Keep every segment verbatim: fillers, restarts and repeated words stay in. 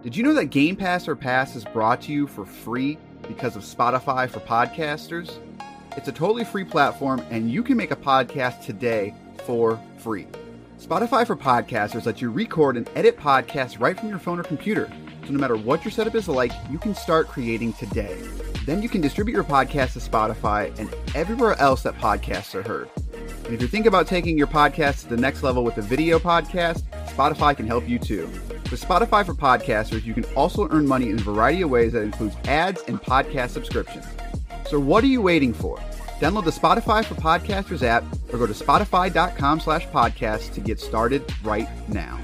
Did you know that Game Pass or Pass is brought to you for free because of Spotify for podcasters? It's a totally free platform, and you can make a podcast today for free. Spotify for podcasters lets you record and edit podcasts right from your phone or computer. So no matter what your setup is like, you can start creating today. Then you can distribute your podcast to Spotify and everywhere else that podcasts are heard. And if you're thinking about taking your podcast to the next level with a video podcast, Spotify can help you too. With Spotify for podcasters, you can also earn money in a variety of ways that includes ads and podcast subscriptions. So what are you waiting for? Download the Spotify for Podcasters app or go to spotify.com slash podcast to get started right now.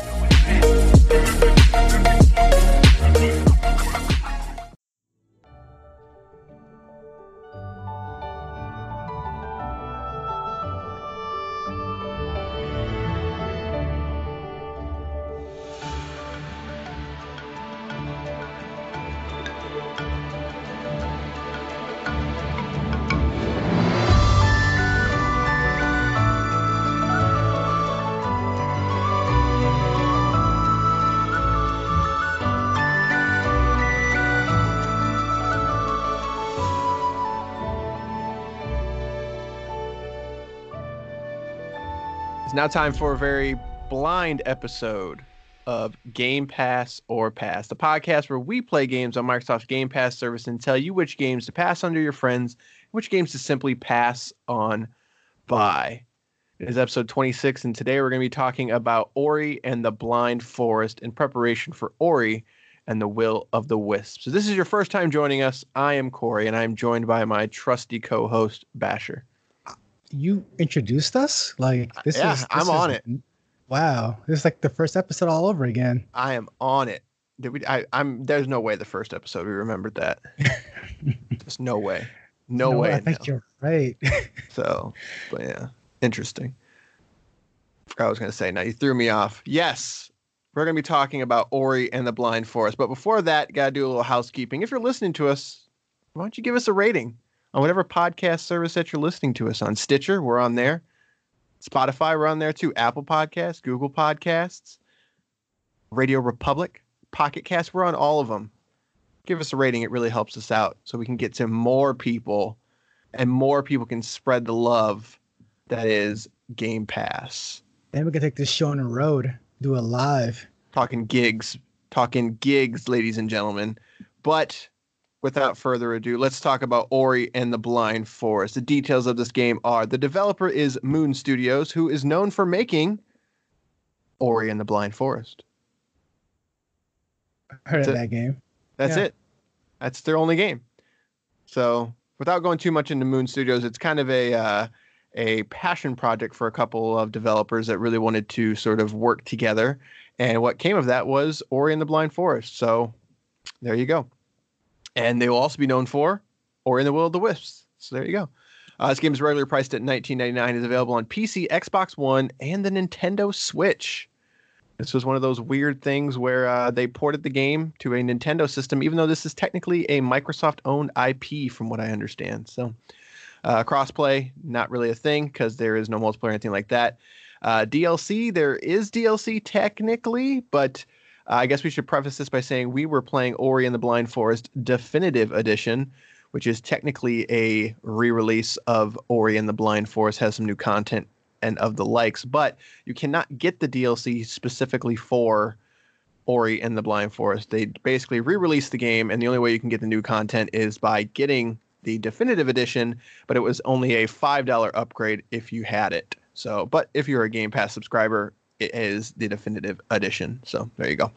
It's now time for a very blind episode of Game Pass or Pass, the podcast where we play games on Microsoft's Game Pass service and tell you which games to pass on to your friends, which games to simply pass on by. It is episode twenty-six, and today we're going to be talking about Ori and the Blind Forest in preparation for Ori and the Will of the Wisps. So this is your first time joining us. I am Corey, and I'm joined by my trusty co-host, Basher. You introduced us? Like this yeah, is this I'm is, on it. Wow. This is like the first episode all over again. I am on it. Did we I, I'm there's no way the first episode we remembered that. There's no way. No, no way. I think no. You're right. So, but yeah. Interesting. I was gonna say, now you threw me off. Yes. We're gonna be talking about Ori and the Blind Forest. But before that, gotta do a little housekeeping. If you're listening to us, why don't you give us a rating? On whatever podcast service that you're listening to us on. Stitcher, we're on there. Spotify, we're on there too. Apple Podcasts, Google Podcasts, Radio Republic, Pocket Cast, we're on all of them. Give us a rating. It really helps us out so we can get to more people and more people can spread the love that is Game Pass. Then we can take this show on the road, do it live. Talking gigs, talking gigs, ladies and gentlemen. But without further ado, let's talk about Ori and the Blind Forest. The details of this game are: the developer is Moon Studios, who is known for making Ori and the Blind Forest. I heard That's of it. that game. That's Yeah. it. That's their only game. So without going too much into Moon Studios, it's kind of a uh, a passion project for a couple of developers that really wanted to sort of work together. And what came of that was Ori and the Blind Forest. So there you go. And they will also be known for Ori and the Will of the Wisps. So there you go. Uh, this game is regularly priced at nineteen ninety-nine. It's available on P C, Xbox One, and the Nintendo Switch. This was one of those weird things where uh, they ported the game to a Nintendo system, even though this is technically a Microsoft-owned I P, from what I understand. So uh, crossplay, not really a thing because there is no multiplayer or anything like that. Uh, D L C, there is D L C technically, but Uh, I guess we should preface this by saying we were playing Ori and the Blind Forest Definitive Edition, which is technically a re-release of Ori and the Blind Forest, has some new content and of the likes, but you cannot get the D L C specifically for Ori and the Blind Forest. They basically re-released the game, and the only way you can get the new content is by getting the Definitive Edition, but it was only a five dollars upgrade if you had it. So, but if you're a Game Pass subscriber, it is the Definitive Edition. So there you go.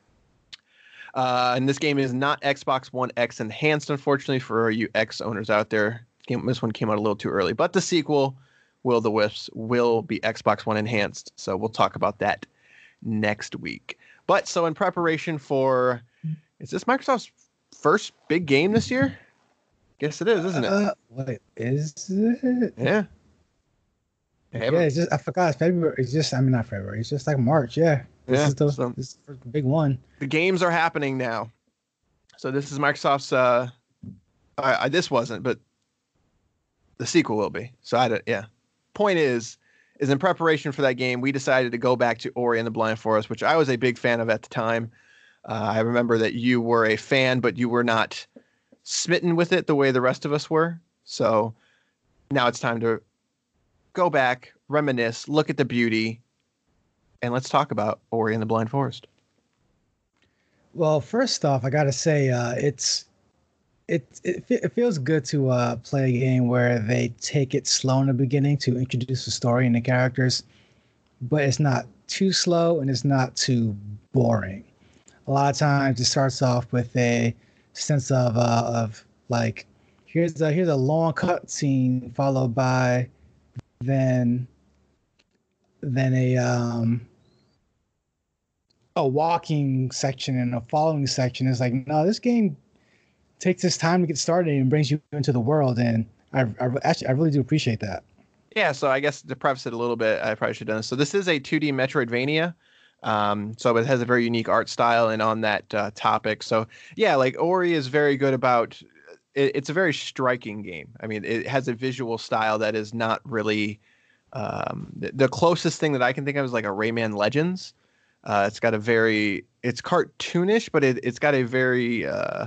Uh, and this game is not Xbox One X enhanced, unfortunately, for you X owners out there. This one came out a little too early. But the sequel, Will of the Wisps, will be Xbox One enhanced. So we'll talk about that next week. But so in preparation for, is this Microsoft's first big game this year? Guess it is, isn't it? Uh, wait, is it? Yeah. Yeah, it's just I forgot. It's February. It's just I mean not February. It's just like March. Yeah. This Yeah, is the so- this is the big one. The games are happening now. So this is Microsoft's, uh, I, I, this wasn't, but the sequel will be. So I don't, yeah. Point is, is in preparation for that game, we decided to go back to Ori and the Blind Forest, which I was a big fan of at the time. Uh, I remember that you were a fan, but you were not smitten with it the way the rest of us were. So now it's time to go back, reminisce, look at the beauty, and let's talk about Ori and the Blind Forest. Well, first off, I gotta say, uh, it's it, it it feels good to uh, play a game where they take it slow in the beginning to introduce the story and the characters, but it's not too slow and it's not too boring. A lot of times it starts off with a sense of uh, of like here's a here's a long cutscene followed by then then a um a walking section and a following section. Is like, no, this game takes this time to get started and brings you into the world, and I, I actually I really do appreciate that. Yeah, so I guess to preface it a little bit, I probably should have done this. So this is a two D Metroidvania. Um, so it has a very unique art style, and on that uh, topic. So yeah, like Ori is very good about it, it's a very striking game. I mean, it has a visual style that is not really um, the, the closest thing that I can think of is like a Rayman Legends. Uh, it's got a very, it's cartoonish, but it, it's got a very uh,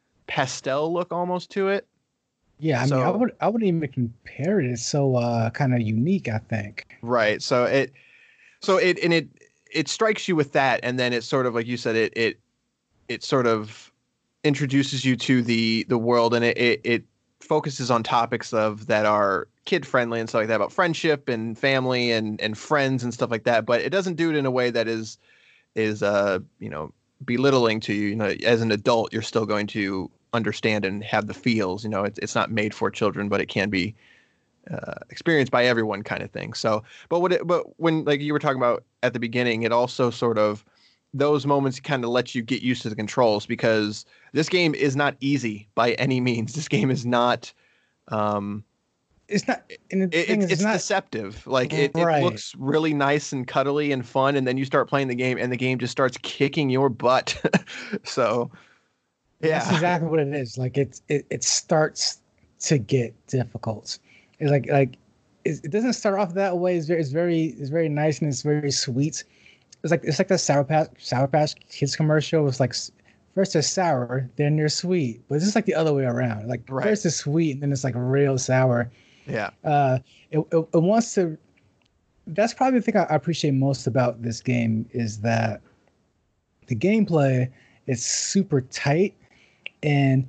pastel look almost to it. Yeah, I so, mean, I would I wouldn't even compare it. It's so uh, kind of unique, I think. Right. So it, so it and it it strikes you with that, and then it's sort of like you said, it it it sort of introduces you to the the world, and it it, it focuses on topics of that are kid friendly and stuff like that, about friendship and family and and friends and stuff like that. But it doesn't do it in a way that is is uh you know belittling to you. You know, as an adult, you're still going to understand and have the feels. You know, it's it's not made for children, but it can be uh, experienced by everyone, kind of thing. So, but what it, but when like you were talking about at the beginning, it also sort of those moments kind of let you get used to the controls, because this game is not easy by any means. This game is not. Um, It's not. And it, it's, it's, it's not, deceptive. Like it, right. it looks really nice and cuddly and fun, and then you start playing the game, and the game just starts kicking your butt. So, yeah, that's exactly what it is. Like it's it, it starts to get difficult. It's like like it, it doesn't start off that way. It's very it's very it's very nice and it's very sweet. It's like it's like that Sour Patch Sour Patch Kids commercial. It's like first they're sour, then they're sweet, but it's just like the other way around. Like right. First it's sweet, and then it's like real sour. Yeah. Uh, it, it, it wants to. That's probably the thing I appreciate most about this game is that the gameplay is super tight, and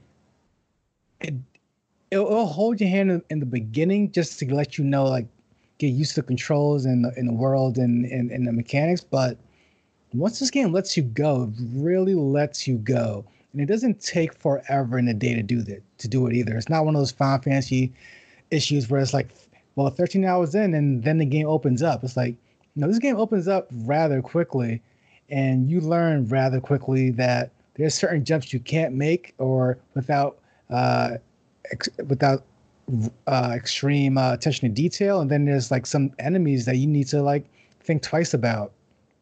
it it'll, it'll hold your hand in, in the beginning just to let you know, like, get used to the controls and the, in the world and, and and the mechanics. But once this game lets you go, it really lets you go, and it doesn't take forever in the day to do that to do it either. It's not one of those Final Fantasy issues where it's like, well, thirteen hours in and then the game opens up. It's like, no, this game opens up rather quickly, and you learn rather quickly that there's certain jumps you can't make or without uh, ex- without uh, extreme uh, attention to detail. And then there's like some enemies that you need to like think twice about.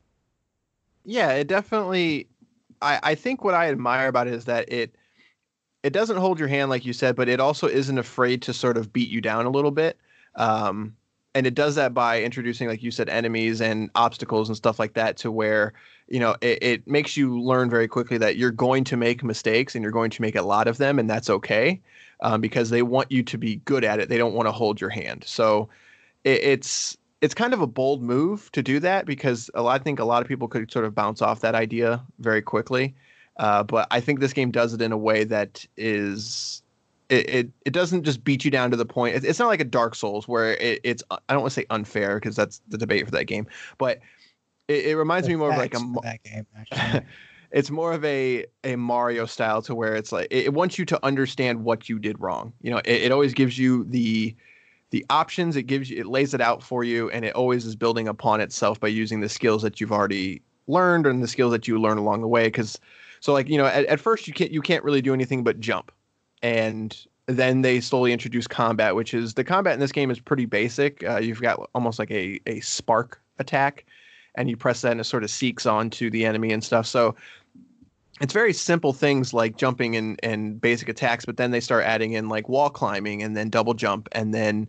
Yeah, it definitely. I, I think what I admire about it is that it it doesn't hold your hand, like you said, but it also isn't afraid to sort of beat you down a little bit. Um, and it does that by introducing, like you said, enemies and obstacles and stuff like that, to where, you know, it, it makes you learn very quickly that you're going to make mistakes, and you're going to make a lot of them, and that's okay, um, because they want you to be good at it. They don't want to hold your hand. So it, it's it's kind of a bold move to do that, because a lot, I think a lot of people could sort of bounce off that idea very quickly. Uh, but I think this game does it in a way that is, it, it, it doesn't just beat you down to the point. It, it's not like a Dark Souls where it, it's, I don't want to say unfair, because that's the debate for that game, but it, it reminds the me more of like a, that game, actually. It's more of a, a Mario style, to where it's like, it, it wants you to understand what you did wrong. You know, it, it always gives you the, the options. It gives you, it lays it out for you, and it always is building upon itself by using the skills that you've already learned and the skills that you learn along the way. Cause So like, you know, at, at first you can't you can't really do anything but jump. And then they slowly introduce combat, which is the combat in this game is pretty basic. Uh, you've got almost like a, a spark attack, and you press that and it sort of seeks onto the enemy and stuff. So it's very simple things like jumping and, and basic attacks, but then they start adding in like wall climbing and then double jump and then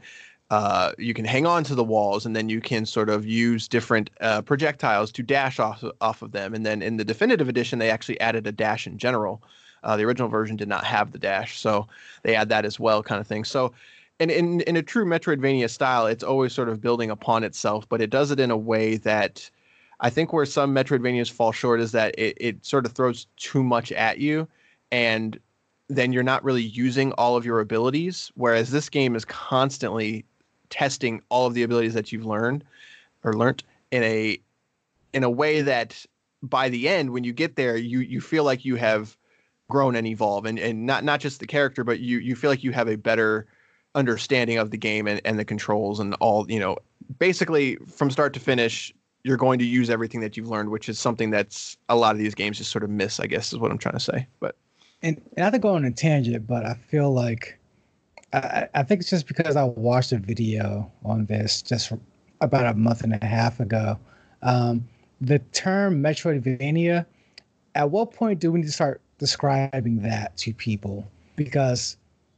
uh, you can hang on to the walls, and then you can sort of use different uh, projectiles to dash off off of them. And then in the definitive edition, they actually added a dash in general. Uh, the original version did not have the dash, so they add that as well, kind of thing. So, in in in a true Metroidvania style, it's always sort of building upon itself, but it does it in a way that I think where some Metroidvanias fall short is that it, it sort of throws too much at you, and then you're not really using all of your abilities. Whereas this game is constantly testing all of the abilities that you've learned or learnt in a in a way that by the end, when you get there, you you feel like you have grown and evolved, and, and not not just the character, but you you feel like you have a better understanding of the game and, and the controls and all, you know, basically from start to finish, you're going to use everything that you've learned, which is something that's a lot of these games just sort of miss, I guess is what I'm trying to say. But and, and not to go on a tangent, but I feel like I, I think it's just because I watched a video on this just about a month and a half ago. Um, the term Metroidvania, at what point do we need to start describing that to people? Because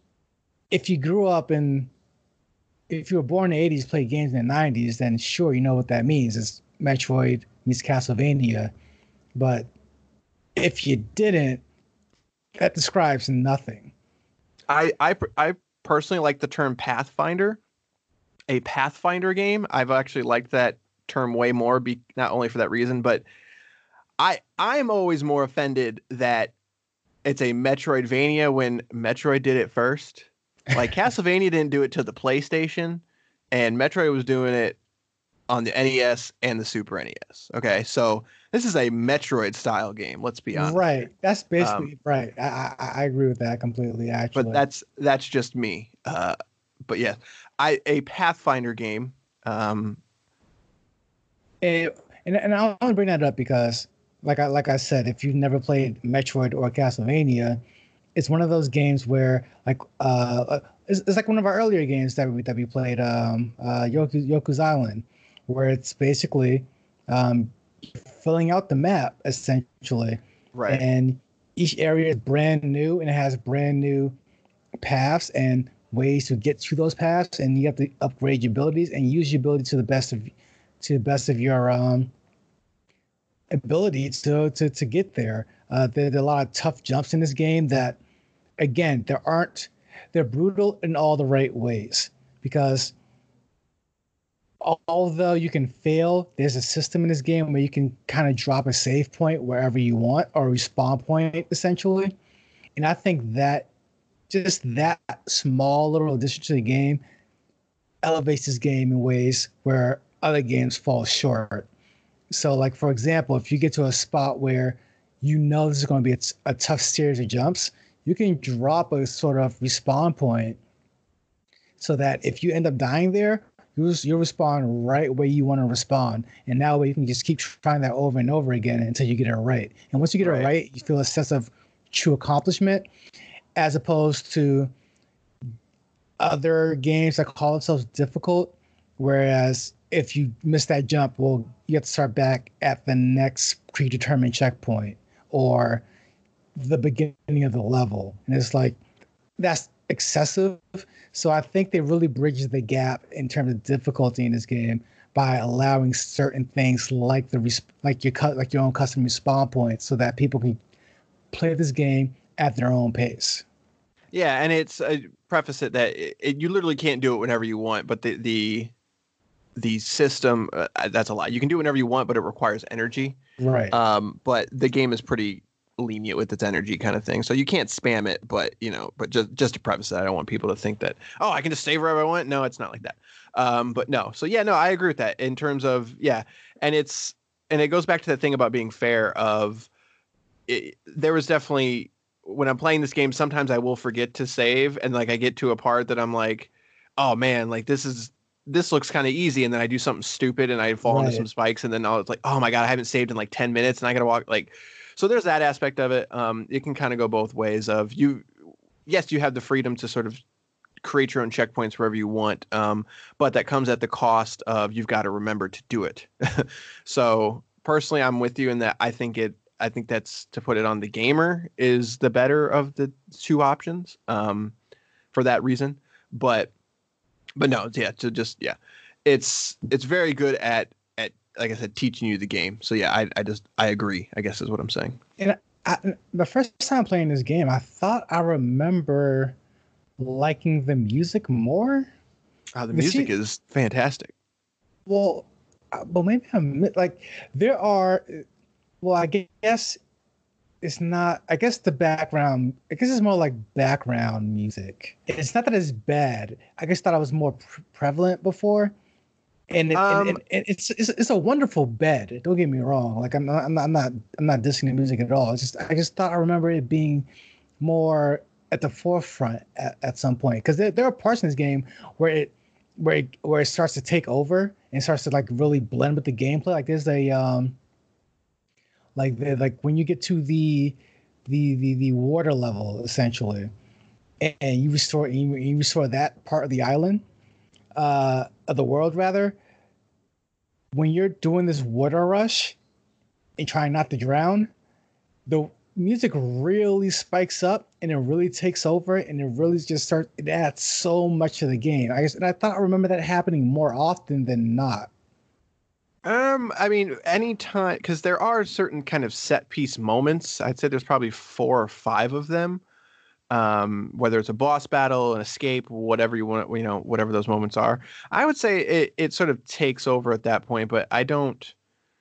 if you grew up in, if you were born in the eighties, played games in the nineties, then sure, you know what that means. It's Metroid meets Castlevania. But if you didn't, that describes nothing. I, I, I personally like the term Pathfinder, a Pathfinder game. I've actually liked that term way more, be, not only for that reason, but I, I'm always more offended that it's a Metroidvania when Metroid did it first. Like Castlevania didn't do it to the PlayStation, and Metroid was doing it on the N E S and the Super N E S. Okay, so this is a Metroid style game. Let's be honest. Right, that's basically um, right. I, I I agree with that completely. Actually, but that's that's just me. Uh, but yeah, I a Pathfinder game. Um, and and, and I want to bring that up because, like I like I said, if you've never played Metroid or Castlevania, it's one of those games where, like, uh, it's, it's like one of our earlier games that we that we played, um, uh, Yoku, Yoku's Island, where it's basically um, filling out the map essentially, right? And each area is brand new and it has brand new paths and ways to get to those paths, and you have to upgrade your abilities and use your ability to the best of to the best of your um, ability to to to get there. Uh, there, there are a lot of tough jumps in this game that, again, there aren't, they're brutal in all the right ways, because although you can fail, there's a system in this game where you can kind of drop a save point wherever you want, or a respawn point essentially. And I think that just that small little addition to the game elevates this game in ways where other games fall short. So, like, for example, if you get to a spot where you know this is going to be a, a tough series of jumps, you can drop a sort of respawn point so that if you end up dying there, you just, you'll respawn right where you want to respawn. And that way you can just keep trying that over and over again until you get it right. And once you get right. it right, you feel a sense of true accomplishment, as opposed to other games that call themselves difficult, whereas if you miss that jump, well, you have to start back at the next predetermined checkpoint or the beginning of the level. And it's like, that's excessive. So I think they really bridge the gap in terms of difficulty in this game by allowing certain things like the like your like your own custom respawn points, so that people can play this game at their own pace. Yeah, and it's uh, preface it that it, it, you literally can't do it whenever you want, but the the the system uh, that's a lot. You can do whenever you want, but it requires energy. Right. Um, but the game is pretty lenient with its energy, kind of thing. So you can't spam it, but you know, but just just to preface that, I don't want people to think that, oh, I can just save wherever I want. No, it's not like that. Um, but no. So yeah, no, I agree with that in terms of, yeah. And it's, and it goes back to that thing about being fair of it, there was definitely, when I'm playing this game, sometimes I will forget to save. And like, I get to a part that I'm like, oh man, like this is, this looks kind of easy. And then I do something stupid and I fall right. into some spikes. And then it's like, oh my God, I haven't saved in like ten minutes and I got to walk like, so there's that aspect of it. Um, it can kind of go both ways of you. Yes, you have the freedom to sort of create your own checkpoints wherever you want. Um, but that comes at the cost of you've got to remember to do it. So personally, I'm with you in that. I think it, I think that's, to put it on the gamer, is the better of the two options um, for that reason. But but no, yeah, to just yeah, it's it's very good at at like I said, teaching you the game. So yeah, I I just I agree. I guess is what I'm saying. And I, the first time playing this game, I thought I remember liking the music more. Oh, the The music se- is fantastic. Well, uh, but maybe I'm mi- like there are. Well, I guess it's not. I guess the background. I guess it's more like background music. It's not that it's bad. I just thought it was more pre- prevalent before. And, it, and, Um, and, and it's, it's it's a wonderful bed. Don't get me wrong. Like I'm not I'm not I'm not I'm not dissing the music at all. It's just I just thought I remember it being more at the forefront at, at some point because there, there are parts in this game where it where it, where it starts to take over and starts to like really blend with the gameplay. Like there's a um like the, like when you get to the the the the water level essentially, and, and you restore you, you restore that part of the island uh of the world rather. When you're doing this water rush and trying not to drown, the music really spikes up and it really takes over and it really just starts it adds so much to the game. I guess and I thought I remember that happening more often than not. um, I mean, anytime because there are certain kind of set piece moments. I'd say there's probably four or five of them. Um, whether it's a boss battle, an escape, whatever you want, you know, whatever those moments are. I would say it it sort of takes over at that point, but I don't.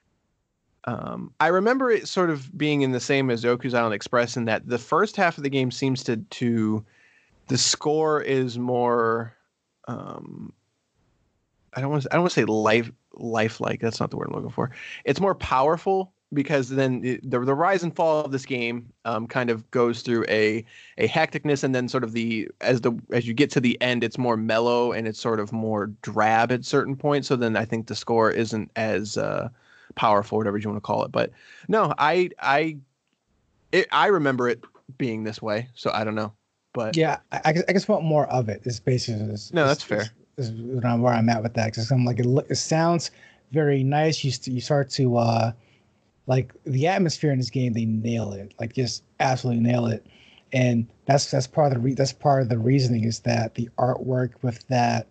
Um, I remember it sort of being in the same as Yoku's Island Express in that the first half of the game seems to to the score is more. Um, I don't want to. I don't want to say life lifelike. That's not the word I'm looking for. It's more powerful because then the the, the rise and fall of this game um, kind of goes through a a hecticness, and then sort of the as the as you get to the end, it's more mellow and it's sort of more drab at certain points. So then I think the score isn't as uh, powerful, whatever you want to call it. But no, I I it, I remember it being this way. So I don't know, but Yeah, I, I guess I just want more of it. Is basically is, no, is, that's fair. Is, is where I'm where I'm at with that because I'm like it, lo- it sounds very nice. You st- you start to uh like the atmosphere in this game. They nail it, like just absolutely nail it, and that's that's part of the re- that's part of the reasoning is that the artwork with that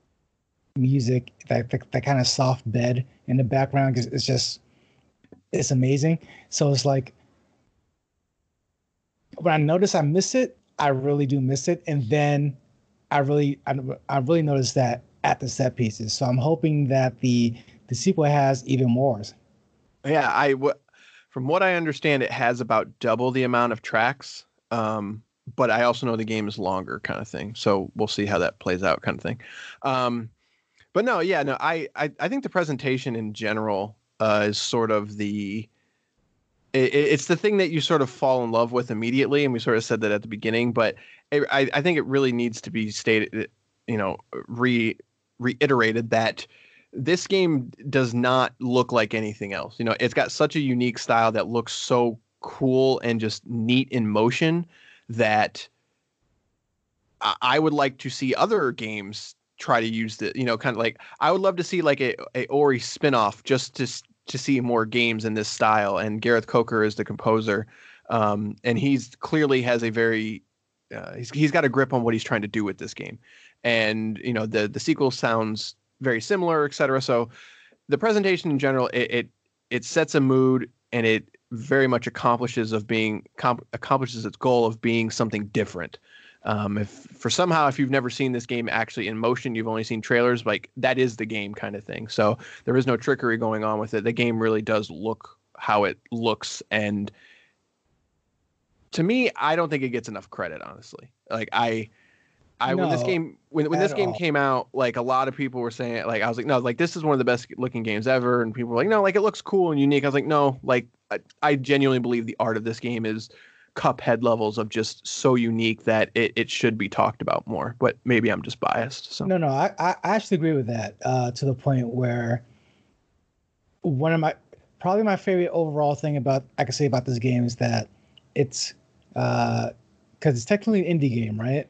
music, that that, that kind of soft bed in the background is, is just it's amazing. So it's like when I notice I miss it, I really do miss it, and then I really I, I really noticed that at the set pieces. So I'm hoping that the the sequel has even more. Yeah, I w- from what I understand, it has about double the amount of tracks. Um, but I also know the game is longer, kind of thing. So we'll see how that plays out, kind of thing. Um, but no, yeah, no, I, I, I think the presentation in general uh, is sort of the it, it's the thing that you sort of fall in love with immediately, and we sort of said that at the beginning. But it, I, I think it really needs to be stated, you know, re reiterated that this game does not look like anything else. You know, it's got such a unique style that looks so cool and just neat in motion that I, I would like to see other games try to use the, you know, kind of like I would love to see like a, a Ori spinoff just to to see more games in this style. And Gareth Coker is the composer, um, and he's clearly has a very uh, he's he's got a grip on what he's trying to do with this game. And you know the the sequel sounds very similar, et cetera. So the presentation in general, it it, it sets a mood and it very much accomplishes of being comp- accomplishes its goal of being something different. Um, if for somehow if you've never seen this game actually in motion, you've only seen trailers, like that is the game kind of thing. So there is no trickery going on with it. The game really does look how it looks, and to me, I don't think it gets enough credit, honestly. Like I I when this No, game when when at this game all. came out, like a lot of people were saying, like I was like, no, like this is one of the best looking games ever, and people were like, no, like it looks cool and unique. I was like, no, like I, I genuinely believe the art of this game is Cuphead levels of just so unique that it, it should be talked about more. But maybe I'm just biased. So No, no, I, I I actually agree with that uh, to the point where one of my probably my favorite overall thing about I can say about this game is that it's because it's technically an indie game, right?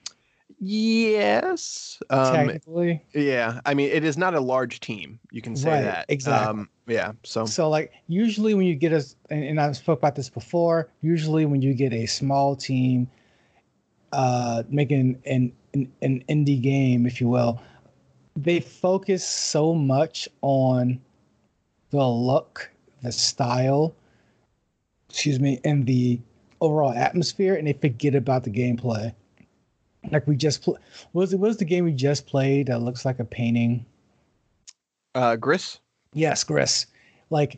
yes, um, Technically, yeah. I mean, it is not a large team. You can say right? that. Exactly. Um, yeah. So So like usually when you get a and, and I've spoke about this before, usually when you get a small team, uh, making an, an an indie game, if you will, they focus so much on the look, the style, excuse me, and the overall atmosphere, and they forget about the gameplay. Like we just pl- what was it? What was the game we just played that looks like a painting? Uh, Gris. Yes, Gris. Like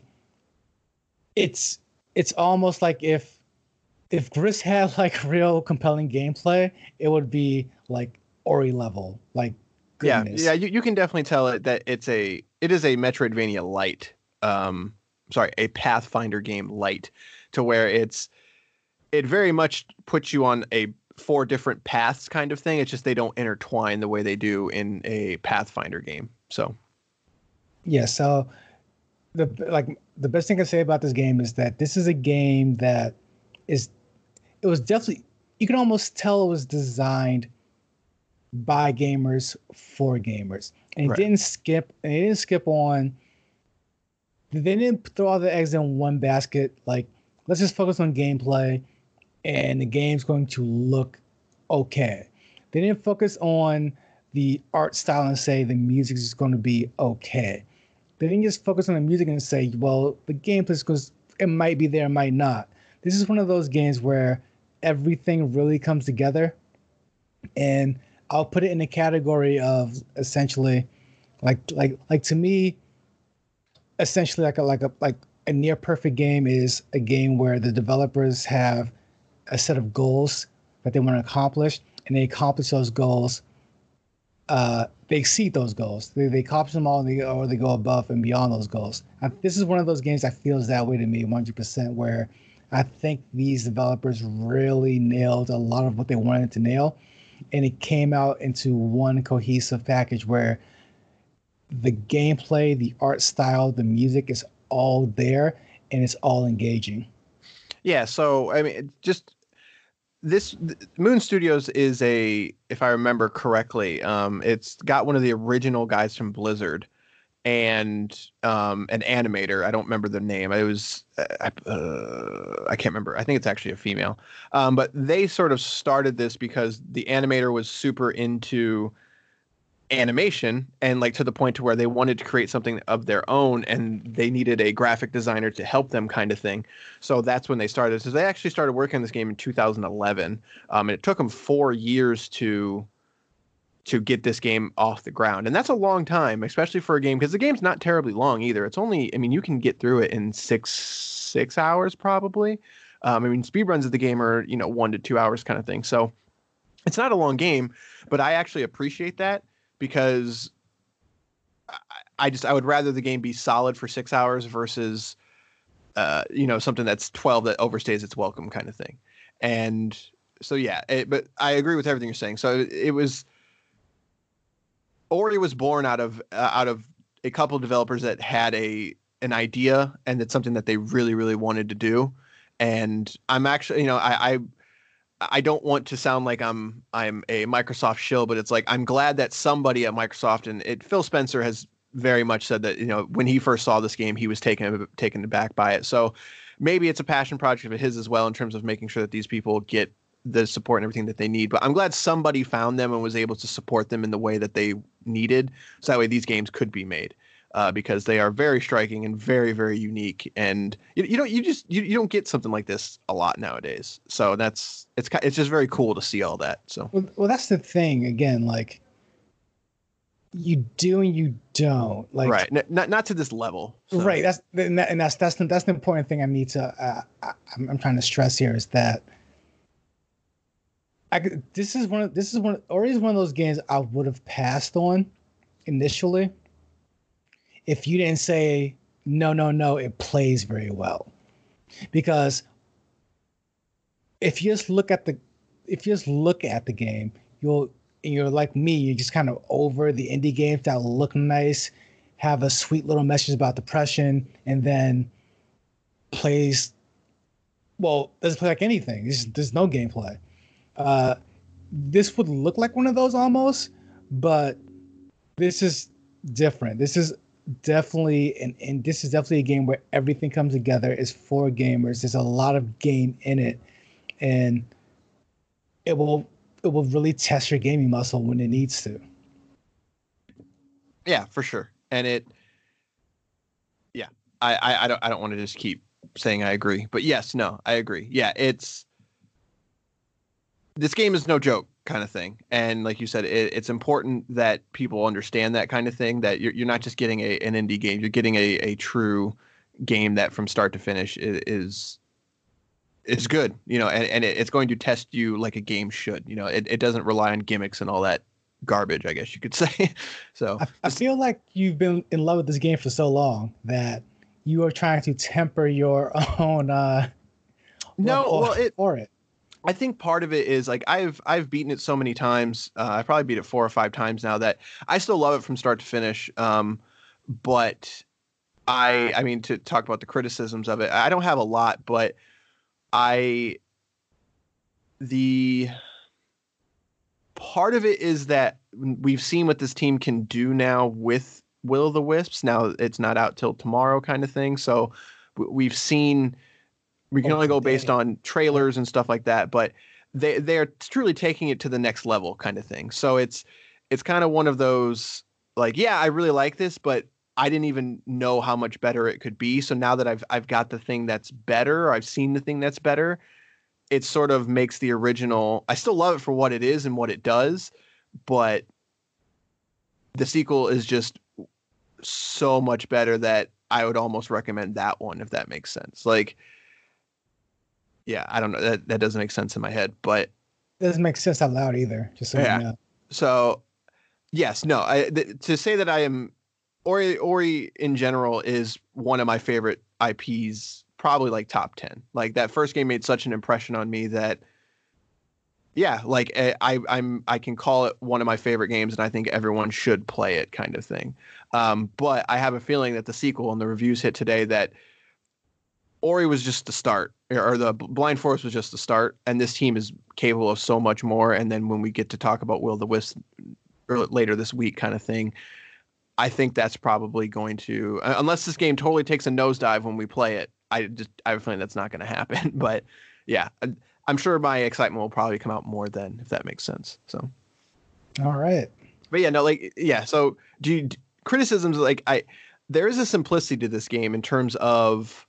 it's it's almost like if if Gris had like real compelling gameplay, it would be like Ori level. Like goodness. Yeah, yeah, you, you can definitely tell it that it's a it is a Metroidvania light. Um, sorry, a Pathfinder game light, to where it's it very much puts you on a four different paths kind of thing. It's just they don't intertwine the way they do in a Pathfinder game. So yeah, so the like the best thing I say about this game is that this is a game that is it was definitely you can almost tell it was designed by gamers for gamers. And it Right. didn't skip and it didn't skip on they didn't throw all the eggs in one basket. Like, let's just focus on gameplay and the game's going to look okay. They didn't focus on the art style and say the music is going to be okay. They didn't just focus on the music and say, well, the gameplay is because it might be there, it might not. This is one of those games where everything really comes together. And I'll put it in the category of essentially like like like to me, essentially like a like a like a near perfect game is a game where the developers have a set of goals that they want to accomplish, and they accomplish those goals. Uh, they exceed those goals. They, they accomplish them all, and they, or they go above and beyond those goals. And this is one of those games that feels that way to me, one hundred percent, where I think these developers really nailed a lot of what they wanted to nail, and it came out into one cohesive package where the gameplay, the art style, the music is all there, and it's all engaging. yeah, so I mean, just this Moon Studios is a, if I remember correctly, um, it's got one of the original guys from Blizzard and um, an animator. I don't remember the name. It was uh, uh, I can't remember. I think it's actually a female. Um, but they sort of started this because the animator was super into animation, and like to the point to where they wanted to create something of their own, and they needed a graphic designer to help them, kind of thing. So that's when they started. So they actually started working on this game in two thousand eleven, um, and it took them four years to to get this game off the ground, and that's a long time, especially for a game, because the game's not terribly long either. It's only, I mean, you can get through it in six six hours probably. Um, I mean, speedruns of the game are, you know, one to two hours kind of thing. So it's not a long game, but I actually appreciate that, because I, I just I would rather the game be solid for six hours versus uh, you know, something that's twelve that overstays its welcome kind of thing. And so yeah, it, but I agree with everything you're saying. So it, it was Ori was born out of uh, out of a couple of developers that had a an idea, and it's something that they really really wanted to do. And I'm actually, you know, I, I I don't want to sound like I'm I'm a Microsoft shill, but it's like I'm glad that somebody at Microsoft, and it, Phil Spencer has very much said that, you know, when he first saw this game, he was taken taken aback by it. So maybe it's a passion project of his as well, in terms of making sure that these people get the support and everything that they need. But I'm glad somebody found them and was able to support them in the way that they needed, so that way these games could be made. Uh, because they are very striking and very, very unique, and you, you don't you just you, you don't get something like this a lot nowadays. So that's it's it's just very cool to see all that. So Well, well that's the thing. Again, like you do and you don't. Like right, N- not not to this level. So. right. That's and, that, and that's that's the, that's the important thing I need to. Uh, I, I'm, I'm trying to stress here is that I could, this is one of this is one or is one of those games I would have passed on initially if you didn't say no, no, no, it plays very well. Because if you just look at the if you just look at the game, you'll and you're like me, you're just kind of over the indie games that look nice, have a sweet little message about depression, and then plays well, doesn't play like anything. There's, there's no gameplay. Uh, this would look like one of those almost, but this is different. This is definitely and, and this is definitely a game where everything comes together. It's for gamers. There's a lot of game in it, and it will it will really test your gaming muscle when it needs to. Yeah, for sure. And it, yeah, I, I, I don't, I don't want to just keep saying I agree, but yes, no, I agree. Yeah, it's, this game is no joke kind of thing. And like you said, it, it's important that people understand that kind of thing, that you're, you're not just getting a, an indie game, you're getting a, a true game that from start to finish is, is good, you know, and, and it, it's going to test you like a game should, you know, it, it doesn't rely on gimmicks and all that garbage, I guess you could say. So I, I feel like you've been in love with this game for so long that you are trying to temper your own uh no well it for it. I think part of it is like I've I've beaten it so many times. uh, I probably beat it four or five times now that I still love it from start to finish. Um but I I mean, to talk about the criticisms of it, I don't have a lot, but I the part of it is that we've seen what this team can do now with Will of the Wisps. Now it's not out till tomorrow kind of thing. So we've seen, we can oh, only go today. based on trailers and stuff like that, but they, they're truly taking it to the next level kind of thing. So it's, it's kind of one of those like, yeah, I really like this, but I didn't even know how much better it could be. So now that I've, I've got the thing that's better, or I've seen the thing that's better, it sort of makes the original, I still love it for what it is and what it does, but the sequel is just so much better that I would almost recommend that one, if that makes sense. Like, yeah, I don't know. That, that doesn't make sense in my head, but it doesn't make sense out loud either. Just so yeah. you know. So yes, no, I, th- to say that I am Ori, Ori in general is one of my favorite I Ps, probably like top ten. Like that first game made such an impression on me that, yeah, like I, I'm, I can call it one of my favorite games, and I think everyone should play it, kind of thing. Um, but I have a feeling that the sequel and the reviews hit today that Ori was just the start, or the Blind Forest was just the start, and this team is capable of so much more. And then when we get to talk about Will of the Wisp later this week, kind of thing, I think that's probably going to, unless this game totally takes a nosedive when we play it, I just I have a feeling that's not going to happen. But yeah, I'm sure my excitement will probably come out more then, if that makes sense. So, all right. But yeah, no, like yeah. So do you, criticisms like I there is a simplicity to this game in terms of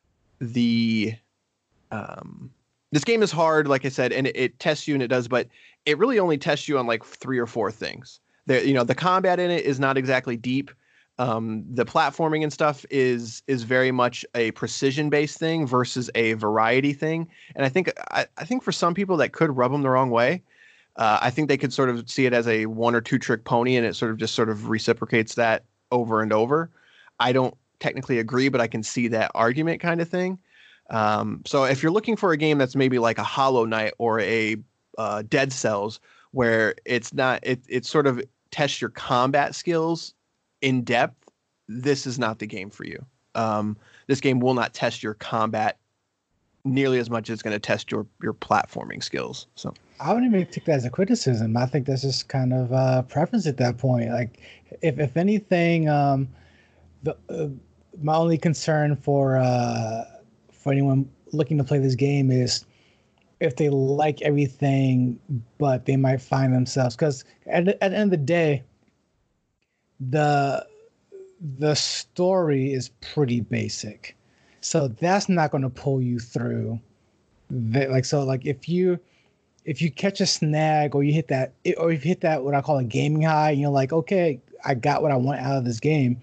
the um this game is hard, like I said, and it, it tests you and it does, but it really only tests you on like three or four things. There, you know, the combat in it is not exactly deep. Um, the platforming and stuff is is very much a precision based thing versus a variety thing. And I think I, I think for some people that could rub them the wrong way. Uh, I think they could sort of see it as a one or two trick pony, and it sort of just sort of reciprocates that over and over. I don't technically agree, but I can see that argument kind of thing. Um, so if you're looking for a game that's maybe like a Hollow Knight or a uh, Dead Cells, where it's not, it it sort of tests your combat skills in depth, this is not the game for you. Um, this game will not test your combat nearly as much as it's going to test your your platforming skills. So I wouldn't even take that as a criticism. I think that's just kind of uh, preference at that point. Like, if if anything, um, the uh, my only concern for uh, for anyone looking to play this game is if they like everything, but they might find themselves, because at the, at the end of the day, the the story is pretty basic, so that's not going to pull you through. The, like so, like if you if you catch a snag, or you hit that, or if you hit that what I call a gaming high, and you're like, okay, I got what I want out of this game,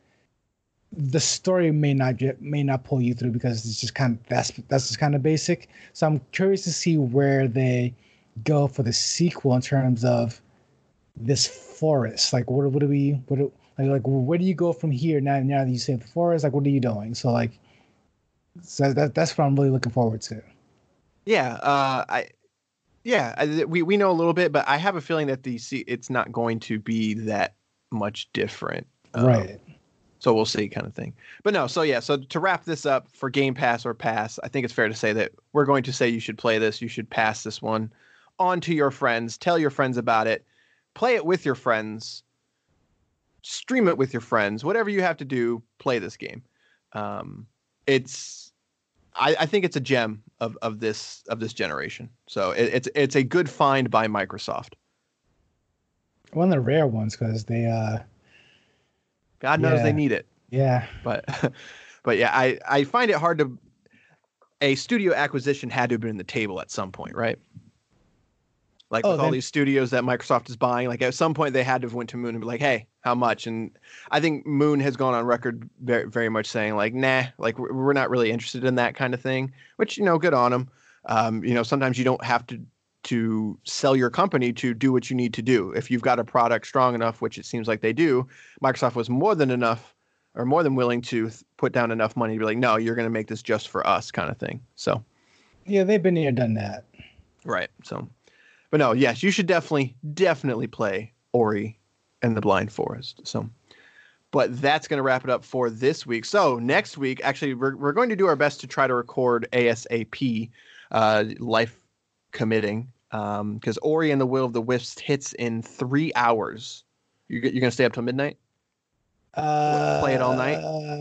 the story may not may not pull you through, because it's just kind of that's that's just kind of basic. So I'm curious to see where they go for the sequel in terms of this forest. Like, what what do we what do, like like where do you go from here now? Now that you say the forest, like what are you doing? So like, so that that's what I'm really looking forward to. Yeah, uh, I yeah I, we we know a little bit, but I have a feeling that the it's not going to be that much different. Um, right. So we'll see, kind of thing. But no, so yeah, so to wrap this up for Game Pass or Pass, I think it's fair to say that we're going to say you should play this. You should pass this one on to your friends. Tell your friends about it. Play it with your friends. Stream it with your friends. Whatever you have to do, play this game. Um, it's I, I think it's a gem of, of this of this generation. So it, it's it's a good find by Microsoft. One of the rare ones because they uh God knows yeah. they need it. Yeah. But but yeah, I, I find it hard to a studio acquisition had to have been in the table at some point, right? Like oh, with then, all these studios that Microsoft is buying, like at some point they had to have went to Moon and be like, hey, how much? And I think Moon has gone on record very, very much saying like, nah, like we're not really interested in that kind of thing, which, you know, good on them. Um, you know, sometimes you don't have to to sell your company to do what you need to do. If you've got a product strong enough, which it seems like they do, Microsoft was more than enough or more than willing to th- put down enough money to be like, no, you're going to make this just for us kind of thing. So, yeah, they've been there, done that. Right. So, but no, yes, you should definitely, definitely play Ori and the Blind Forest. So, but that's going to wrap it up for this week. So next week, actually, we're, we're going to do our best to try to record ASAP, uh, life committing, um, because Ori and the Will of the Wisps hits in three hours. You, you're going to stay up till midnight? Uh, play it all night?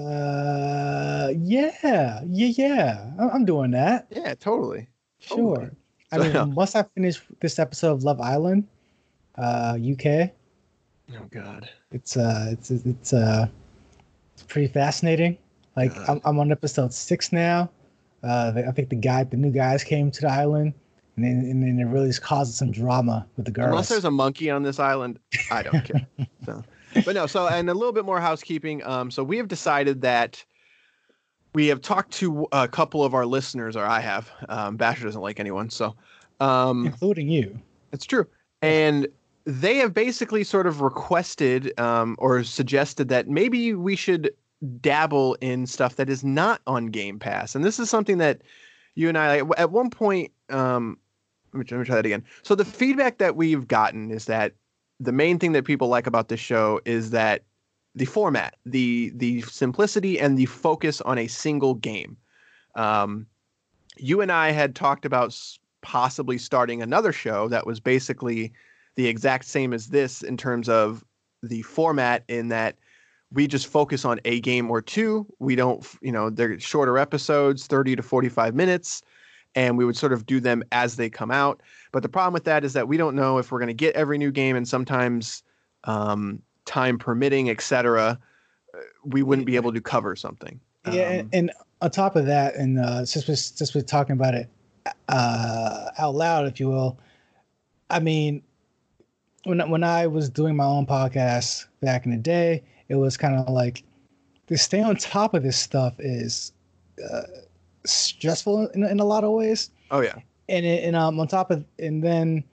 Uh, yeah, yeah, yeah. I- I'm doing that. Yeah, totally. Sure. Totally. I So, mean, no. once I finish this episode of Love Island, uh, U K, Oh God. it's uh, it's it's uh, it's pretty fascinating. Like God. I'm I'm on episode six now. Uh, the, I think the guy, the new guys came to the island, and then and then it really caused some drama with the girls. Unless there's a monkey on this island, I don't care. So, but no. So, and a little bit more housekeeping. Um, so we have decided that we have talked to a couple of our listeners, or I have. Um, Basher doesn't like anyone, so um, including you. it's true. And they have basically sort of requested um, or suggested that maybe we should dabble in stuff that is not on Game Pass. And this is something that you and I, like, at one point, um, let me, let me try that again. So the feedback that we've gotten is that the main thing that people like about this show is that the format, the the simplicity, and the focus on a single game. Um, you and I had talked about possibly starting another show that was basically the exact same as this in terms of the format, in that we just focus on a game or two. We don't, you know, they're shorter episodes, thirty to forty-five minutes, and we would sort of do them as they come out. But the problem with that is that we don't know if we're going to get every new game, and sometimes um, time permitting, et cetera, we wouldn't be able to cover something. Yeah, Um, and, and on top of that, and uh, since we're, since we're talking about it uh, out loud, if you will, I mean, when when I was doing my own podcast back in the day, it was kind of like to stay on top of this stuff is uh, stressful in, in a lot of ways. Oh yeah. And it, and um on top of and then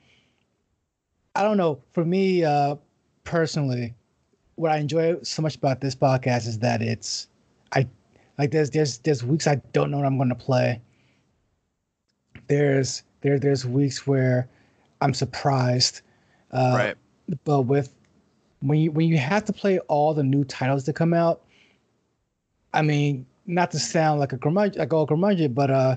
I don't know, for me uh, personally, what I enjoy so much about this podcast is that it's I like there's there's there's weeks I don't know what I'm going to play. There's there there's weeks where I'm surprised. Uh, Right. But with when you when you have to play all the new titles that come out, I mean, not to sound like a curmudgeon, like a curmudgeon, but uh,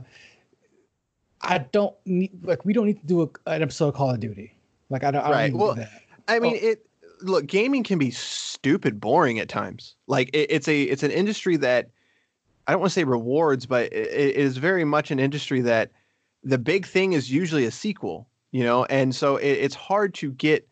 I don't need like we don't need to do a, an episode of Call of Duty. Like I don't, I don't Right. need to Well, do that. I mean, Oh. it. Look, gaming can be stupid boring at times. Like it, it's a it's an industry that I don't want to say rewards, but it, it is very much an industry that the big thing is usually a sequel. You know, and so it, it's hard to get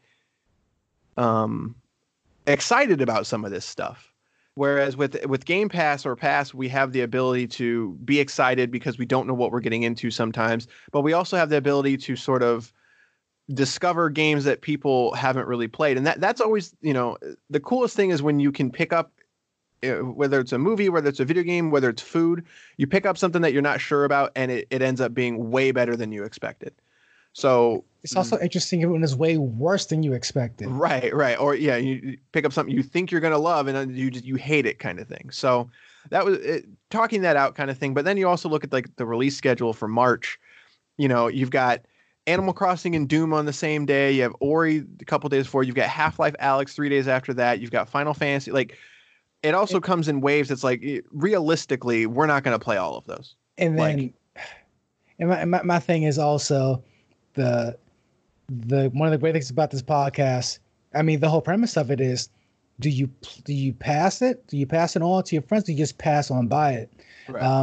um excited about some of this stuff. Whereas with with Game Pass or Pass, we have the ability to be excited because we don't know what we're getting into sometimes, but we also have the ability to sort of discover games that people haven't really played. And that that's always, you know, the coolest thing is when you can pick up, uh, whether it's a movie, whether it's a video game, whether it's food, you pick up something that you're not sure about and it, it ends up being way better than you expected. So It's also interesting when it's way worse than you expected. right, right. Or yeah, you you pick up something you think you're going to love and then you just, you hate it kind of thing. So that was it, talking that out kind of thing. But then you also look at like the release schedule for March. You know, you've got Animal Crossing and Doom on the same day. You have Ori a couple days before. You've got Half-Life Alyx three days after that. You've got Final Fantasy. Like it also it, comes in waves. It's like realistically, we're not going to play all of those. And then, like, and my, my my thing is also the the one of the great things about this podcast. I mean, the whole premise of it is, do you do you pass it? Do you pass it on to your friends? Do you just pass on by it? right. Um,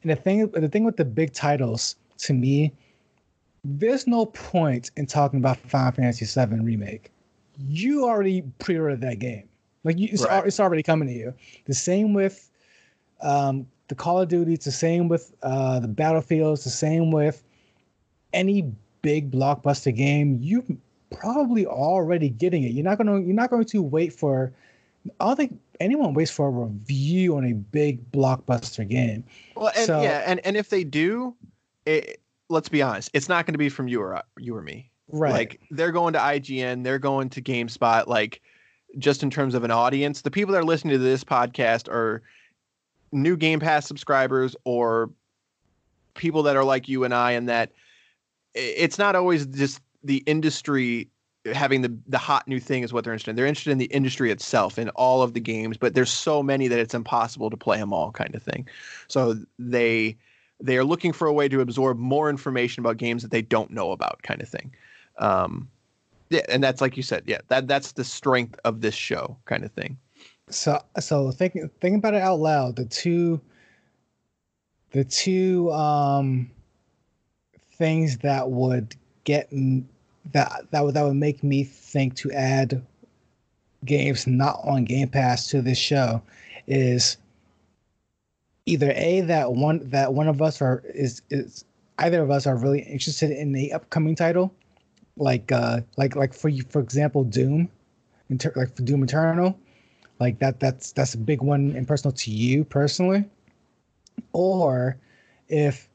And the thing, the thing with the big titles, to me, there's no point in talking about Final Fantasy seven Remake. You already pre-ordered that game. Like you, it's, Right. it's already coming to you. The same with um, the Call of Duty. It's the same with uh, the Battlefields. The same with any big blockbuster game. You probably already getting it. You're not gonna. You're not going to wait for. I don't think anyone waits for a review on a big blockbuster game. Well, and So- yeah, and, and if they do, it, let's be honest, it's not going to be from you or you or me. Right. Like they're going to I G N, they're going to GameSpot. Like just in terms of an audience, the people that are listening to this podcast are new Game Pass subscribers or people that are like you and I, and that it's not always just the industry having the the hot new thing is what they're interested in. They're interested in the industry itself and all of the games, but there's so many that it's impossible to play them all, kind of thing. So they they are looking for a way to absorb more information about games that they don't know about, kind of thing. Um, yeah, and that's like you said, yeah, that that's the strength of this show, kind of thing. So so thinking thinking about it out loud, the two the two um things that would get m- that that would that would make me think to add games not on Game Pass to this show is either A, that one that one of us are is is either of us are really interested in the upcoming title, like uh like like for you for example Doom, inter- like for Doom Eternal. Like that that's that's a big one and personal to you personally. Or if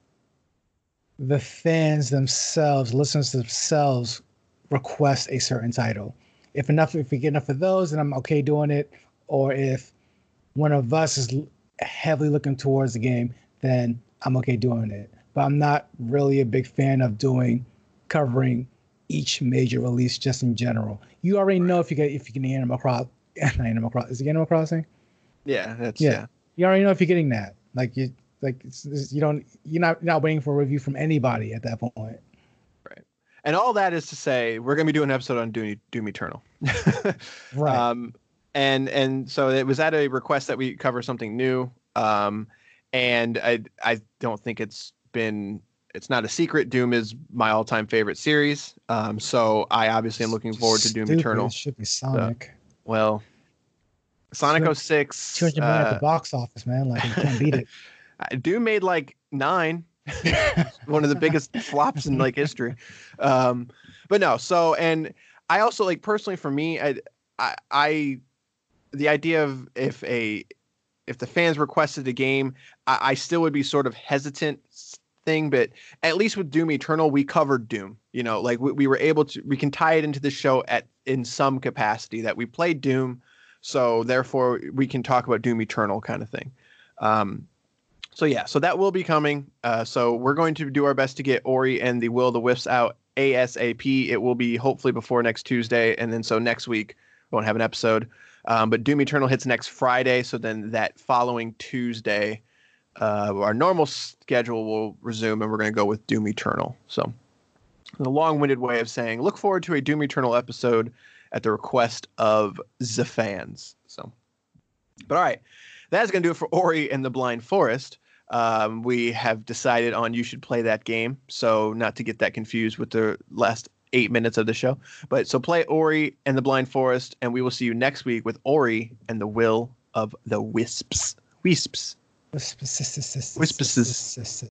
the fans themselves, listeners themselves request a certain title. If enough if we get enough of those, then I'm okay doing it. Or if one of us is l- heavily looking towards the game, then I'm okay doing it. But I'm not really a big fan of doing covering each major release just in general. You already know if you get if you get the Animal Crossing. Animal Crossing. Is it Animal Crossing? Yeah, that's Yeah. yeah. You already know if you're getting that. Like you, like it's, it's, you don't. You're not you're not waiting for a review from anybody at that point. And all that is to say, we're going to be doing an episode on Doom, Doom Eternal. Right. Um, and and so it was at a request that we cover something new. Um, and I I don't think it's been it's not a secret. Doom is my all time favorite series. Um, so I obviously am looking forward to Doom Stupid. Eternal. It should be Sonic. Well, Sonic Two- oh six. Two hundred million at uh, the box office, man. Like you can't beat it. Doom made like nine. One of the biggest flops in like history. Um, but no, so and I also like personally for me, I, I, I the idea of if a if the fans requested a game, I, I still would be sort of hesitant thing, but at least with Doom Eternal, we covered Doom. You know, like we, we were able to we can tie it into the show at in some capacity that we played Doom, so therefore we can talk about Doom Eternal kind of thing. Um, So yeah, so that will be coming. Uh, so we're going to do our best to get Ori and the Will of the Wisps out ASAP. It will be hopefully before next Tuesday, and then so next week we won't have an episode. Um, but Doom Eternal hits next Friday, so then that following Tuesday, uh, our normal schedule will resume, and we're going to go with Doom Eternal. So a long-winded way of saying look forward to a Doom Eternal episode at the request of the fans. So, but all right, that is going to do it for Ori and the Blind Forest. Um, we have decided on You Should Play That Game. So not to get that confused with the last eight minutes of the show. But so play Ori and the Blind Forest, and we will see you next week with Ori and the Will of the Wisps. Wisps. Wisps. Wisps.